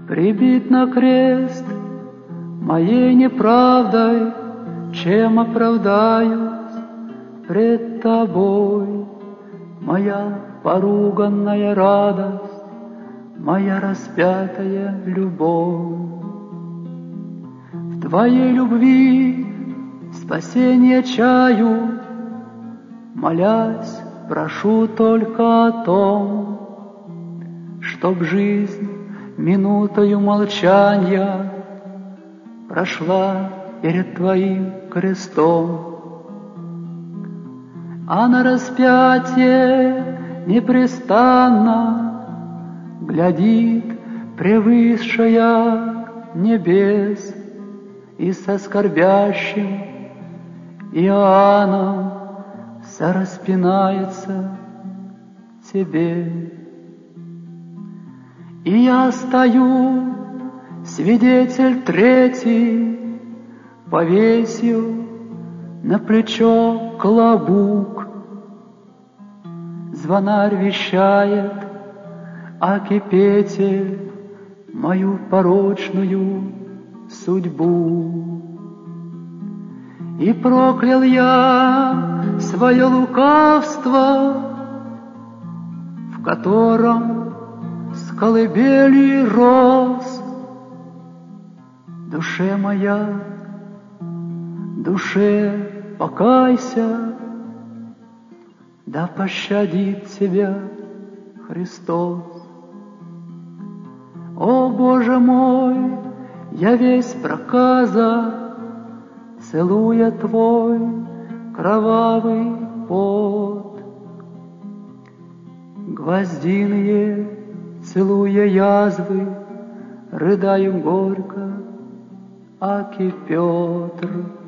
Прибит на крест моей неправдой, чем оправдаюсь пред тобой? Моя поруганная радость, моя распятая любовь. В твоей любви спасение чаю, молясь, прошу только о том, чтоб жизнь минутою молчанья прошла перед твоим крестом. А на распятие непрестанно глядит превысшая небес, и со скорбящим Иоанном сораспинается тебе. И я стою, свидетель третий, повесил на плечо клобук. Звонарь вещает, а кипетель мою порочную судьбу. И проклял я свое лукавство, в котором с колыбели рос. Душе моя, душе, покайся, да пощадит тебя Христос. О, Боже мой, я весь проказа, целуя твой кровавый пот. Гвоздиные, целуя язвы, рыдаю горько, аки Петр.